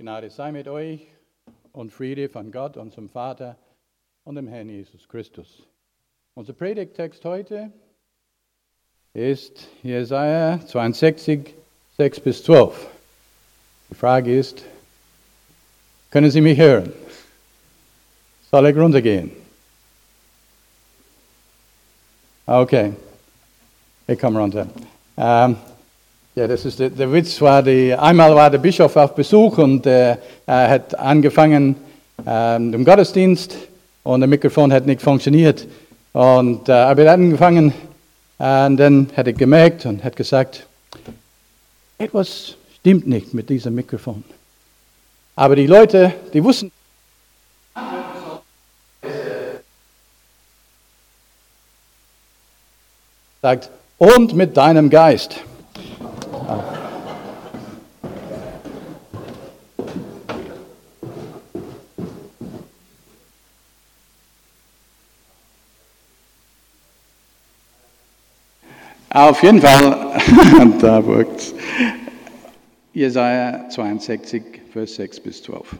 Gnade sei mit euch und Friede von Gott, unserem Vater und dem Herrn Jesus Christus. Unser Predigttext heute ist Jesaja 62, 6 bis 12. Die Frage ist, können Sie mich hören? Soll ich runtergehen? Okay, ich komme runter. Ja, das ist der Witz einmal war der Bischof auf Besuch und er hat angefangen im Gottesdienst und das Mikrofon hat nicht funktioniert. Aber er hat angefangen und dann hat er gemerkt und hat gesagt, etwas stimmt nicht mit diesem Mikrofon. Aber die Leute, die wussten, sagt, und mit deinem Geist. Auf jeden Fall, da wirkt's. Jesaja 62, Vers 6 bis 12.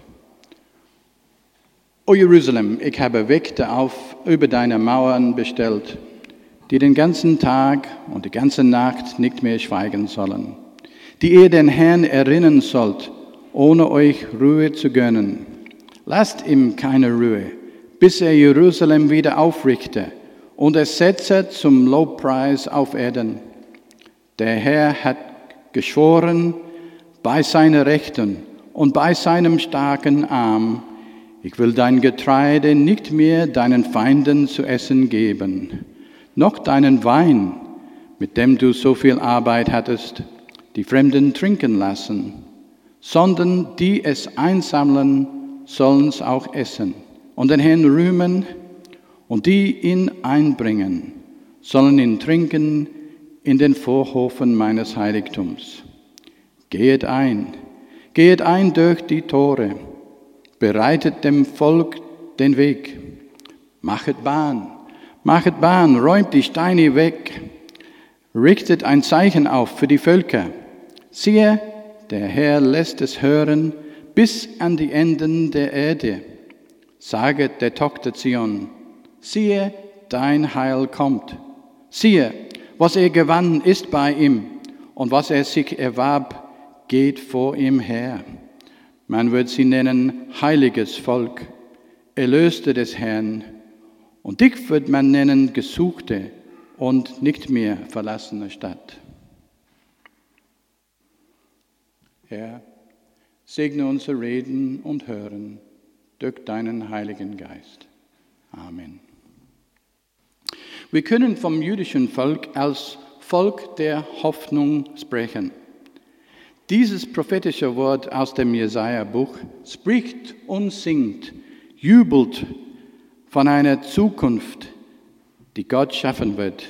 O Jerusalem, ich habe Wächter über deine Mauern bestellt, die den ganzen Tag und die ganze Nacht nicht mehr schweigen sollen, die ihr den Herrn erinnern sollt, ohne euch Ruhe zu gönnen. Lasst ihm keine Ruhe, bis er Jerusalem wieder aufrichte und es setze zum Lobpreis auf Erden. Der Herr hat geschworen bei seiner Rechten und bei seinem starken Arm, ich will dein Getreide nicht mehr deinen Feinden zu essen geben, noch deinen Wein, mit dem du so viel Arbeit hattest, die Fremden trinken lassen, sondern die es einsammeln, sollen's auch essen und den Herrn rühmen, und die ihn einbringen, sollen ihn trinken in den Vorhofen meines Heiligtums. Gehet ein durch die Tore, bereitet dem Volk den Weg, machet Bahn, räumt die Steine weg, richtet ein Zeichen auf für die Völker. Siehe, der Herr lässt es hören bis an die Enden der Erde. Saget der Tochter Zion, siehe, dein Heil kommt. Siehe, was er gewann, ist bei ihm, und was er sich erwarb, geht vor ihm her. Man wird sie nennen heiliges Volk, Erlöste des Herrn, und dich wird man nennen gesuchte und nicht mehr verlassene Stadt. Herr, segne unser Reden und Hören durch deinen Heiligen Geist. Amen. Wir können vom jüdischen Volk als Volk der Hoffnung sprechen. Dieses prophetische Wort aus dem Jesaja-Buch spricht und singt, jubelt von einer Zukunft, die Gott schaffen wird.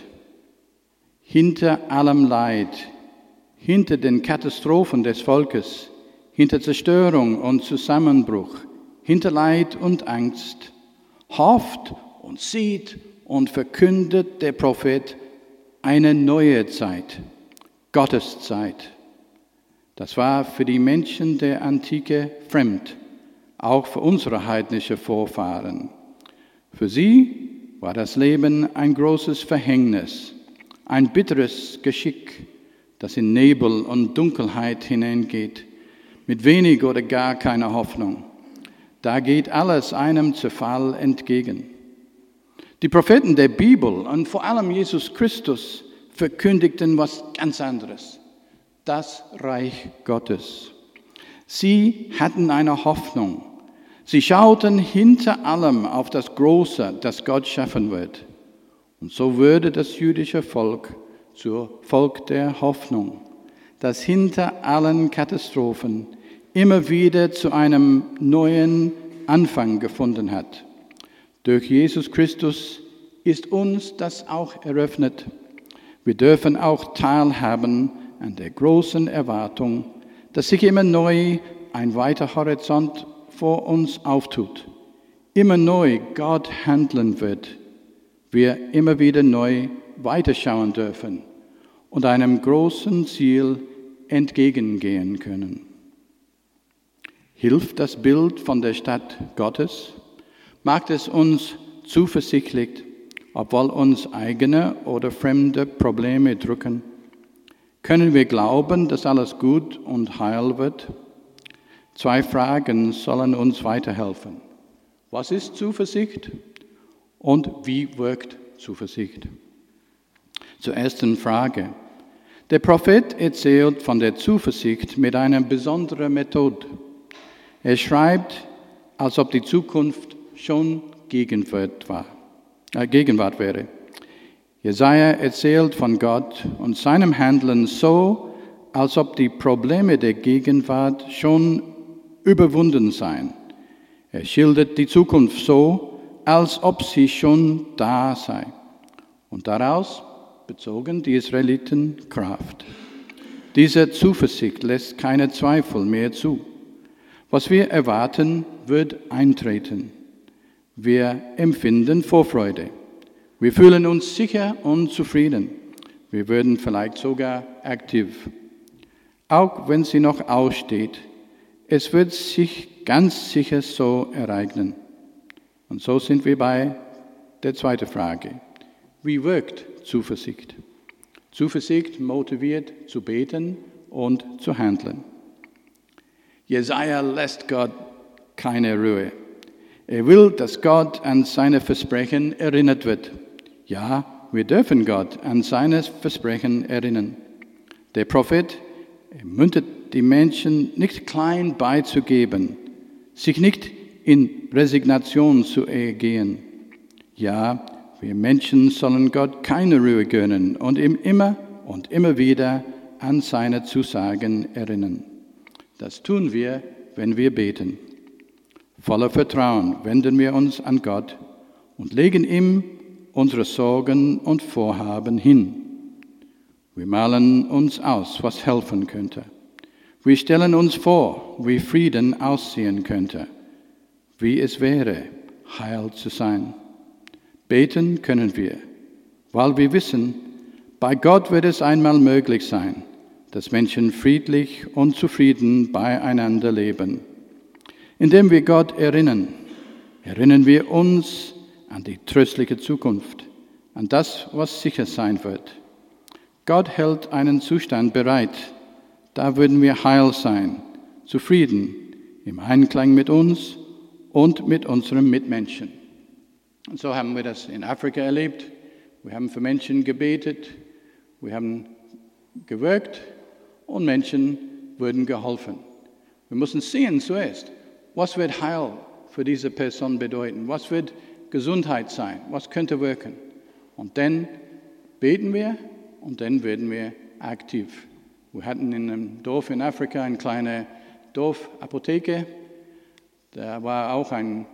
Hinter allem Leid, hinter den Katastrophen des Volkes, hinter Zerstörung und Zusammenbruch, hinter Leid und Angst, hofft und sieht und verkündet der Prophet eine neue Zeit, Gottes Zeit. Das war für die Menschen der Antike fremd, auch für unsere heidnischen Vorfahren. Für sie war das Leben ein großes Verhängnis, ein bitteres Geschick, das in Nebel und Dunkelheit hineingeht, mit wenig oder gar keiner Hoffnung. Da geht alles einem Zerfall entgegen. Die Propheten der Bibel und vor allem Jesus Christus verkündigten was ganz anderes. Das Reich Gottes. Sie hatten eine Hoffnung. Sie schauten hinter allem auf das Große, das Gott schaffen wird. Und so würde das jüdische Volk zur Volk der Hoffnung, das hinter allen Katastrophen immer wieder zu einem neuen Anfang gefunden hat. Durch Jesus Christus ist uns das auch eröffnet. Wir dürfen auch teilhaben an der großen Erwartung, dass sich immer neu ein weiter Horizont vor uns auftut. Immer neu Gott handeln wird. Wir immer wieder neu weiterschauen dürfen und einem großen Ziel entgegengehen können. Hilft das Bild von der Stadt Gottes? Macht es uns zuversichtlich, obwohl uns eigene oder fremde Probleme drücken? Können wir glauben, dass alles gut und heil wird? 2 Fragen sollen uns weiterhelfen. Was ist Zuversicht und wie wirkt Zuversicht? Zur ersten Frage. Der Prophet erzählt von der Zuversicht mit einer besonderen Methode. Er schreibt, als ob die Zukunft schon Gegenwart wäre. Jesaja erzählt von Gott und seinem Handeln so, als ob die Probleme der Gegenwart schon überwunden seien. Er schildert die Zukunft so, als ob sie schon da sei. Und daraus bezogen die Israeliten Kraft. Diese Zuversicht lässt keine Zweifel mehr zu. Was wir erwarten, wird eintreten. Wir empfinden Vorfreude. Wir fühlen uns sicher und zufrieden. Wir werden vielleicht sogar aktiv. Auch wenn sie noch aussteht, es wird sich ganz sicher so ereignen. Und so sind wir bei der zweiten Frage. Wie wirkt Zuversicht? Zuversicht motiviert zu beten und zu handeln. Jesaja lässt Gott keine Ruhe. Er will, dass Gott an seine Versprechen erinnert wird. Ja, wir dürfen Gott an seine Versprechen erinnern. Der Prophet ermuntert die Menschen, nicht klein beizugeben, sich nicht in Resignation zu ergehen. Ja, wir Menschen sollen Gott keine Ruhe gönnen und ihm immer und immer wieder an seine Zusagen erinnern. Das tun wir, wenn wir beten. Voller Vertrauen wenden wir uns an Gott und legen ihm unsere Sorgen und Vorhaben hin. Wir malen uns aus, was helfen könnte. Wir stellen uns vor, wie Frieden aussehen könnte, wie es wäre, heil zu sein. Beten können wir, weil wir wissen, bei Gott wird es einmal möglich sein, dass Menschen friedlich und zufrieden beieinander leben. Indem wir Gott erinnern wir uns an die tröstliche Zukunft, an das, was sicher sein wird. Gott hält einen Zustand bereit, da würden wir heil sein, zufrieden, im Einklang mit uns und mit unseren Mitmenschen. Und so haben wir das in Afrika erlebt. Wir haben für Menschen gebetet, wir haben gewirkt und Menschen wurden geholfen. Wir müssen sehen zuerst, was wird Heil für diese Person bedeuten? Was wird Gesundheit sein? Was könnte wirken? Und dann beten wir und dann werden wir aktiv. Wir hatten in einem Dorf in Afrika eine kleine Dorfapotheke. Da war auch ein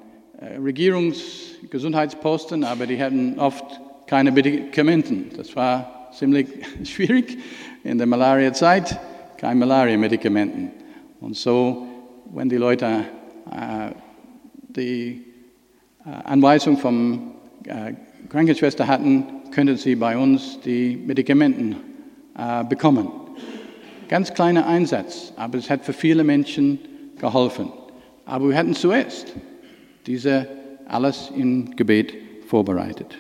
Regierungsgesundheitsposten, aber die hatten oft keine Medikamente. Das war ziemlich schwierig in der Malaria-Zeit, keine Malaria-Medikamenten. Und so, wenn die Leute die Anweisung vom Krankenschwester hatten, könnten sie bei uns die Medikamente bekommen. Ganz kleiner Einsatz, aber es hat für viele Menschen geholfen. Aber wir hatten zuerst diese alles im Gebet vorbereitet.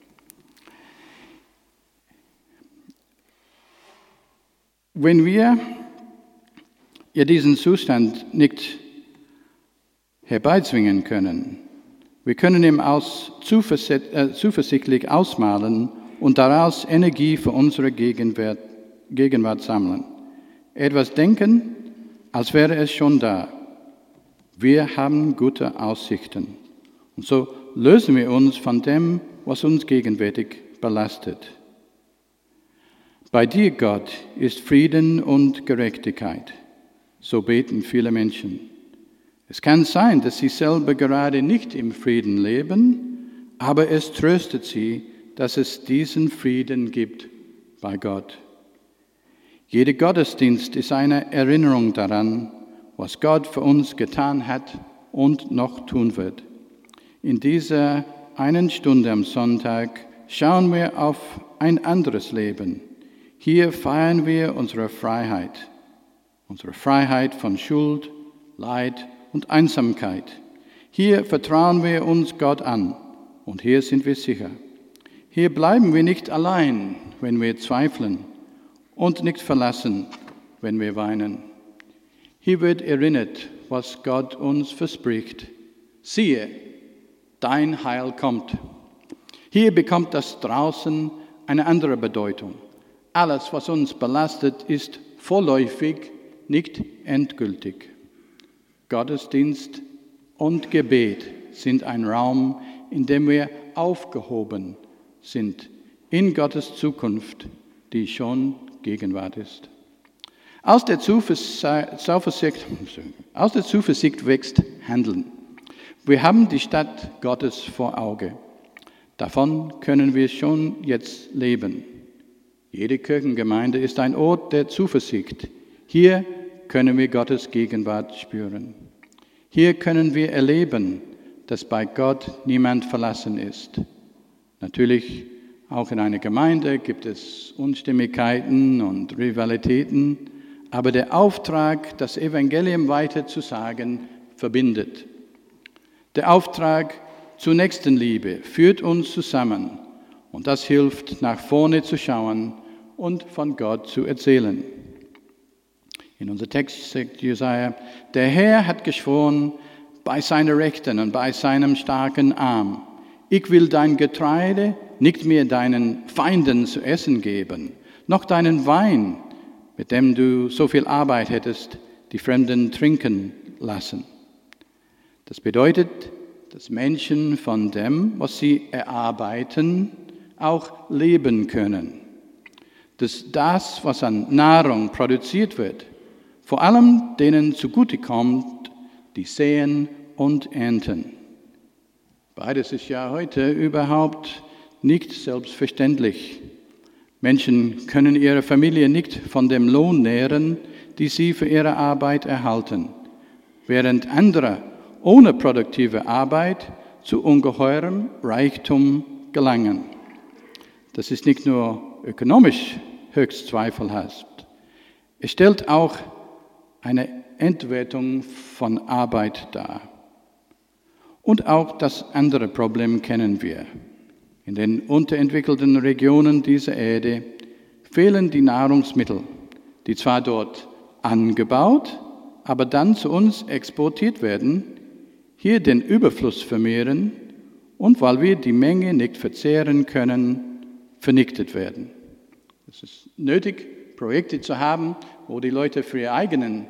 Wenn wir diesen Zustand nicht herbeizwingen können, wir können ihn zuversichtlich ausmalen und daraus Energie für unsere Gegenwart sammeln. Etwas denken, als wäre es schon da. Wir haben gute Aussichten. Und so lösen wir uns von dem, was uns gegenwärtig belastet. Bei dir, Gott, ist Frieden und Gerechtigkeit. So beten viele Menschen. Es kann sein, dass sie selber gerade nicht im Frieden leben, aber es tröstet sie, dass es diesen Frieden gibt bei Gott. Jeder Gottesdienst ist eine Erinnerung daran, was Gott für uns getan hat und noch tun wird. In dieser einen Stunde am Sonntag schauen wir auf ein anderes Leben. Hier feiern wir unsere Freiheit von Schuld, Leid und Einsamkeit. Hier vertrauen wir uns Gott an und hier sind wir sicher. Hier bleiben wir nicht allein, wenn wir zweifeln und nicht verlassen, wenn wir weinen. Hier wird erinnert, was Gott uns verspricht. Siehe, dein Heil kommt. Hier bekommt das draußen eine andere Bedeutung. Alles, was uns belastet, ist vorläufig, nicht endgültig. Gottesdienst und Gebet sind ein Raum, in dem wir aufgehoben sind in Gottes Zukunft, die schon Gegenwart ist. Aus der Zuversicht wächst Handeln. Wir haben die Stadt Gottes vor Auge. Davon können wir schon jetzt leben. Jede Kirchengemeinde ist ein Ort der Zuversicht. Hier können wir Gottes Gegenwart spüren. Hier können wir erleben, dass bei Gott niemand verlassen ist. Natürlich, auch in einer Gemeinde gibt es Unstimmigkeiten und Rivalitäten, aber der Auftrag, das Evangelium weiterzusagen, verbindet. Der Auftrag zur Nächstenliebe führt uns zusammen und das hilft, nach vorne zu schauen und von Gott zu erzählen. In unserem Text sagt Jesaja, der Herr hat geschworen bei seiner Rechten und bei seinem starken Arm, ich will dein Getreide nicht mehr deinen Feinden zu essen geben, noch deinen Wein, mit dem du so viel Arbeit hättest, die Fremden trinken lassen. Das bedeutet, dass Menschen von dem, was sie erarbeiten, auch leben können. Dass das, was an Nahrung produziert wird, vor allem denen zugutekommt, die säen und ernten. Beides ist ja heute überhaupt nicht selbstverständlich. Menschen können ihre Familie nicht von dem Lohn nähren, die sie für ihre Arbeit erhalten, während andere ohne produktive Arbeit zu ungeheurem Reichtum gelangen. Das ist nicht nur ökonomisch höchst zweifelhaft. Es stellt auch eine Entwertung von Arbeit dar. Und auch das andere Problem kennen wir. In den unterentwickelten Regionen dieser Erde fehlen die Nahrungsmittel, die zwar dort angebaut, aber dann zu uns exportiert werden, hier den Überfluss vermehren und weil wir die Menge nicht verzehren können, vernichtet werden. Es ist nötig, Projekte zu haben, wo die Leute für ihren eigenen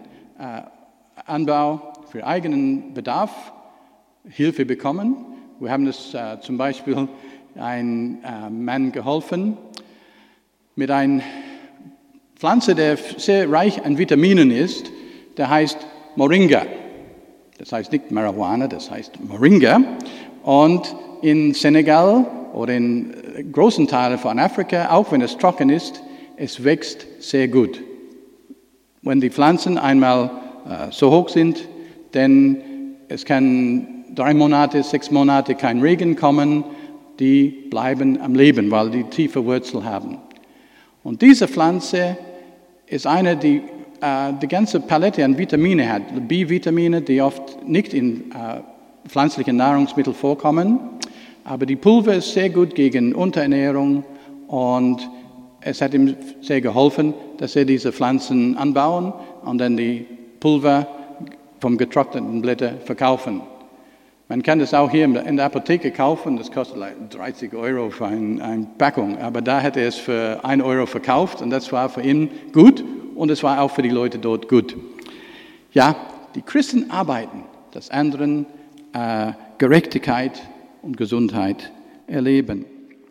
Anbau, für ihren eigenen Bedarf Hilfe bekommen. Wir haben es zum Beispiel einem Mann geholfen mit einer Pflanze, die sehr reich an Vitaminen ist, der heißt Moringa. Das heißt nicht Marihuana, das heißt Moringa. Und in Senegal oder in großen Teilen von Afrika, auch wenn es trocken ist, es wächst sehr gut. Wenn die Pflanzen einmal so hoch sind, denn es kann 3 Monate, 6 Monate kein Regen kommen, die bleiben am Leben, weil die tiefe Wurzel haben. Und diese Pflanze ist eine, die die ganze Palette an Vitamine hat, B-Vitamine, die oft nicht in pflanzlichen Nahrungsmitteln vorkommen, aber die Pulver ist sehr gut gegen Unterernährung und es hat ihm sehr geholfen, dass er diese Pflanzen anbauen und dann die Pulver vom getrockneten Blätter verkaufen. Man kann das auch hier in der Apotheke kaufen, das kostet 30 € für eine Packung, aber da hat er es für 1 € verkauft und das war für ihn gut und es war auch für die Leute dort gut. Ja, die Christen arbeiten, dass anderen Gerechtigkeit und Gesundheit erleben.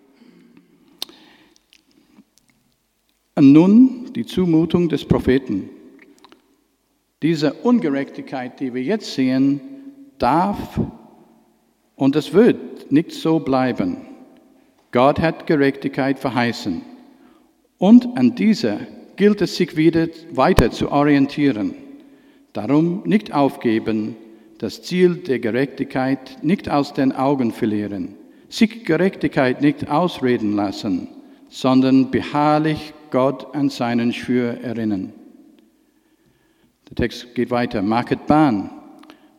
Und nun die Zumutung des Propheten. Diese Ungerechtigkeit, die wir jetzt sehen, darf und es wird nicht so bleiben. Gott hat Gerechtigkeit verheißen. Und an dieser gilt es, sich wieder weiter zu orientieren. Darum nicht aufgeben, das Ziel der Gerechtigkeit nicht aus den Augen verlieren, sich Gerechtigkeit nicht ausreden lassen, sondern beharrlich Gott an seinen Schwur erinnern. Der Text geht weiter. Machet Bahn.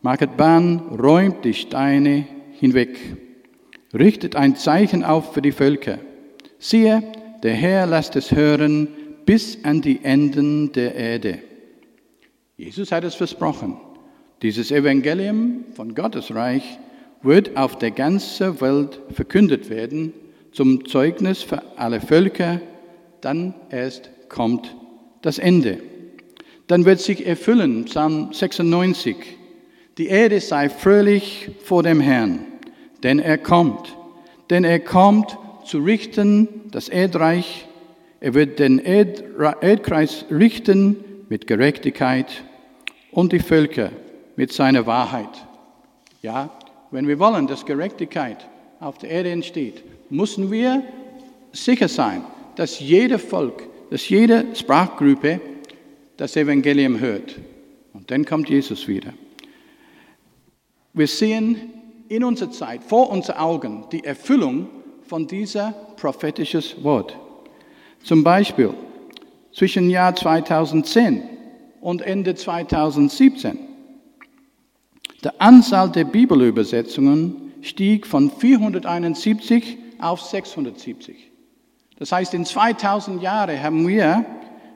machet Bahn, räumt die Steine hinweg, richtet ein Zeichen auf für die Völker. Siehe, der Herr lässt es hören bis an die Enden der Erde. Jesus hat es versprochen. Dieses Evangelium von Gottes Reich wird auf der ganzen Welt verkündet werden, zum Zeugnis für alle Völker, dann erst kommt das Ende. Dann wird sich erfüllen, Psalm 96, die Erde sei fröhlich vor dem Herrn, denn er kommt zu richten das Erdreich, er wird den Erdkreis richten mit Gerechtigkeit und die Völker mit seiner Wahrheit. Ja, wenn wir wollen, dass Gerechtigkeit auf der Erde entsteht, müssen wir sicher sein, dass jeder Volk, dass jede Sprachgruppe das Evangelium hört. Und dann kommt Jesus wieder. Wir sehen in unserer Zeit, vor unseren Augen, die Erfüllung von dieser prophetischen Wort. Zum Beispiel zwischen Jahr 2010 und Ende 2017. Die Anzahl der Bibelübersetzungen stieg von 471 auf 670. Das heißt, in 2000 Jahren haben wir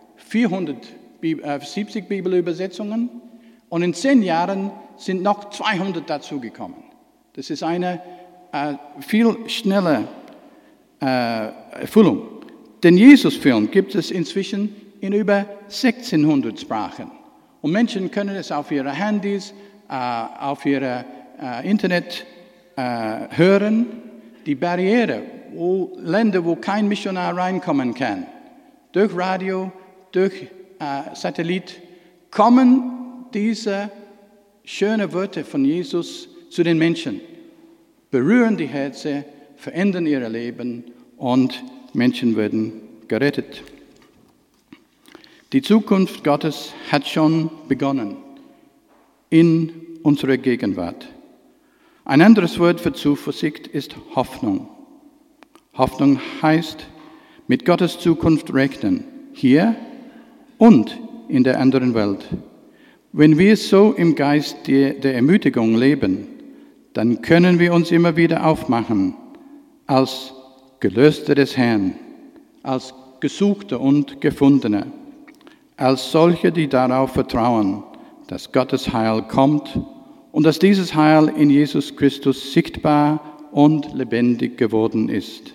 470 Bibelübersetzungen und in 10 Jahren sind noch 200 dazugekommen. Das ist eine viel schnelle Erfüllung. Den Jesus-Film gibt es inzwischen in über 1600 Sprachen. Und Menschen können es auf ihre Handys, auf ihre Internet hören. Die Barriere, Länder, wo kein Missionar reinkommen kann, durch Radio, durch Satellit, kommen diese schönen Wörter von Jesus zu den Menschen, berühren die Herzen, verändern ihr Leben und Menschen werden gerettet. Die Zukunft Gottes hat schon begonnen in unserer Gegenwart. Ein anderes Wort für Zuversicht ist Hoffnung. Hoffnung heißt, mit Gottes Zukunft rechnen, hier und in der anderen Welt. Wenn wir so im Geist der Ermutigung leben, dann können wir uns immer wieder aufmachen, als Gelöste des Herrn, als Gesuchte und Gefundene, als solche, die darauf vertrauen, dass Gottes Heil kommt und dass dieses Heil in Jesus Christus sichtbar und lebendig geworden ist.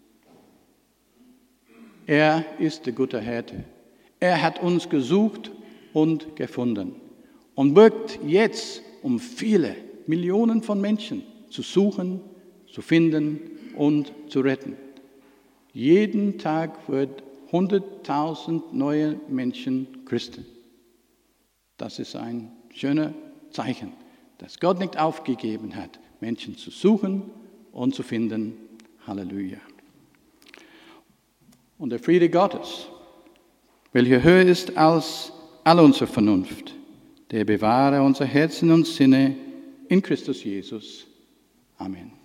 Er ist der gute Hirte. Er hat uns gesucht und gefunden und wirkt jetzt, um viele Millionen von Menschen zu suchen, zu finden und zu retten. Jeden Tag wird 100.000 neue Menschen Christen. Das ist ein schönes Zeichen, dass Gott nicht aufgegeben hat, Menschen zu suchen und zu finden. Halleluja. Und der Friede Gottes, welcher höher ist als all unsere Vernunft, der bewahre unser Herzen und Sinne in Christus Jesus. Amen.